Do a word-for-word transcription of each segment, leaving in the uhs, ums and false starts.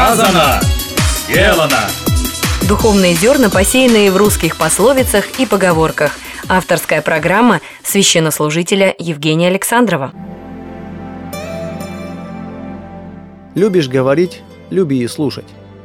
Сказано, сделано. Духовные зерна, посеянные в русских пословицах и поговорках. Авторская программа священнослужителя Евгения Александрова. Любишь говорить, люби и слушать.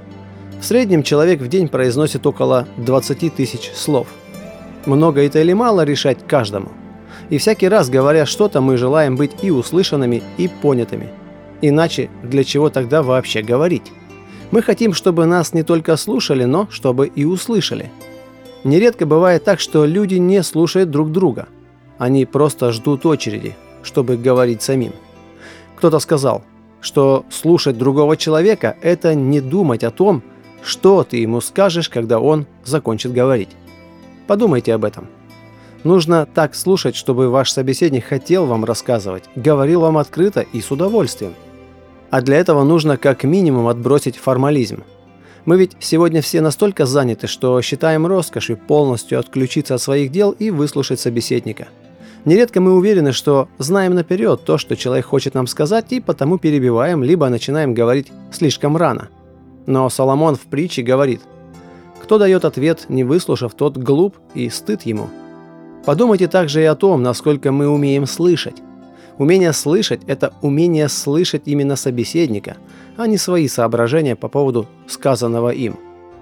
В среднем человек в день произносит около двадцать тысяч слов. Много это или мало решать каждому. И всякий раз, говоря что-то, мы желаем быть и услышанными, и понятыми. Иначе для чего тогда вообще говорить? Мы хотим, чтобы нас не только слушали, но чтобы и услышали. Нередко бывает так, что люди не слушают друг друга. Они просто ждут очереди, чтобы говорить самим. Кто-то сказал, что слушать другого человека – это не думать о том, что ты ему скажешь, когда он закончит говорить. Подумайте об этом. Нужно так слушать, чтобы ваш собеседник хотел вам рассказывать, говорил вам открыто и с удовольствием. А для этого нужно как минимум отбросить формализм. Мы ведь сегодня все настолько заняты, что считаем роскошью полностью отключиться от своих дел и выслушать собеседника. Нередко мы уверены, что знаем наперед то, что человек хочет нам сказать, и потому перебиваем, либо начинаем говорить слишком рано. Но Соломон в притче говорит: «Кто дает ответ, не выслушав, тот глуп, и стыд ему». Подумайте также и о том, насколько мы умеем слышать. Умение слышать – это умение слышать именно собеседника, а не свои соображения по поводу сказанного им.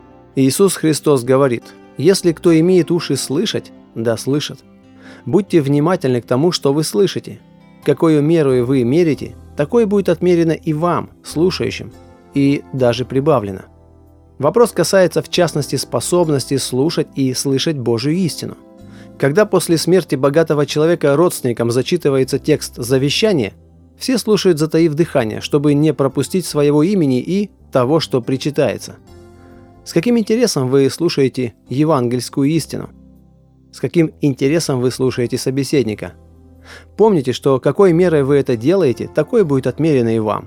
Иисус Христос говорит: «Если кто имеет уши слышать, да слышит». Будьте внимательны к тому, что вы слышите. Какую меру вы мерите, такое будет отмерено и вам, слушающим, и даже прибавлено. Вопрос касается в частности способности слушать и слышать Божию истину. Когда после смерти богатого человека родственникам зачитывается текст завещания, все слушают, затаив дыхание, чтобы не пропустить своего имени и того, что причитается. С каким интересом вы слушаете евангельскую истину? С каким интересом вы слушаете собеседника? Помните, что какой мерой вы это делаете, такой будет отмерено и вам.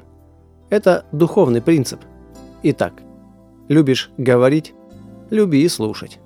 Это духовный принцип. Итак, любишь говорить, люби и слушать.